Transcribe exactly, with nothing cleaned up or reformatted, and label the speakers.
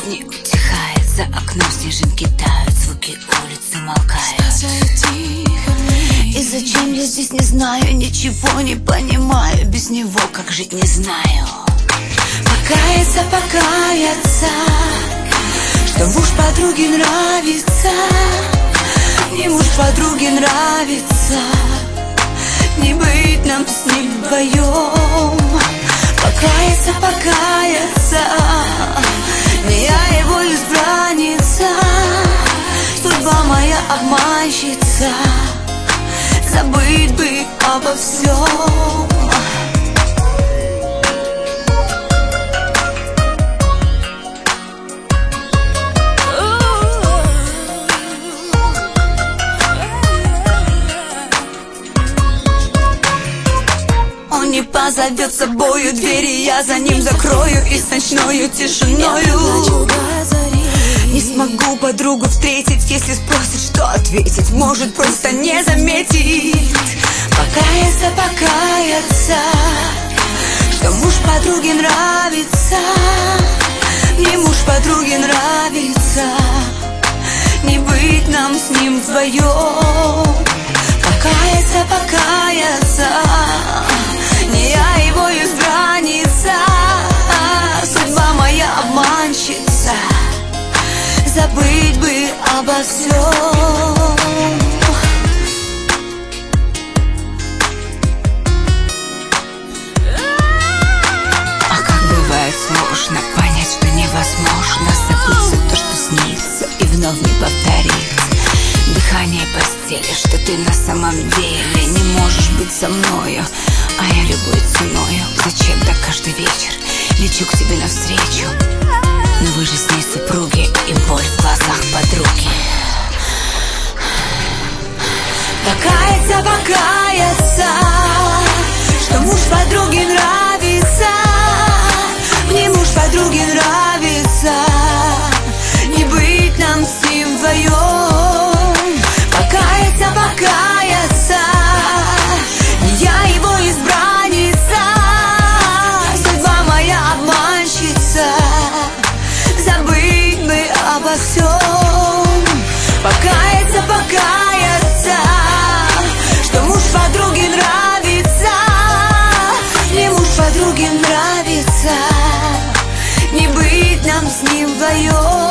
Speaker 1: не утихает. За окном снежинки тают, звуки улицы умолкают. И зачем я здесь, не знаю, ничего не понимаю. Без него как жить, не знаю. Покаяться, покаяться, что муж подруги нравится. Не муж подруги нравится, не быть нам с ним вдвоем. Покаяться, покаяться, не я его избранница. Судьба моя обманщица, забыть бы обо всем. Он не позовет с собою двери, я за ним закрою. И с ночною тишиною не смогу подругу встретить. Если спросит, что ответить, может просто не заметить. Покаяться, покаяться, что муж подруги нравится. Не муж подруги нравится, не быть нам с ним вдвоем. Покаяться, покаяться, не я его избранница. Судьба моя обманщица, забыть бы обо всем. А как бывает сложно понять, что невозможно забыть то, что снится, и вновь не повторится. Дыхание постели, что ты на самом деле не можешь быть со мною, а я любой ценою. Зачем-то каждый вечер лечу к тебе навстречу, но вы же с ней супруги, и боль в глазах подруги. Покаяться, покаяться, что муж подруги нравится. Мне муж подруги нравится, не быть нам с ним вдвоем. Покаяться, покаяться, не я его избранница. Судьба моя обманщица, забыть бы обо всем. Покаяться, покаяться, что муж подруги нравится. Мне муж подруги нравится, не быть нам с ним вдвоем.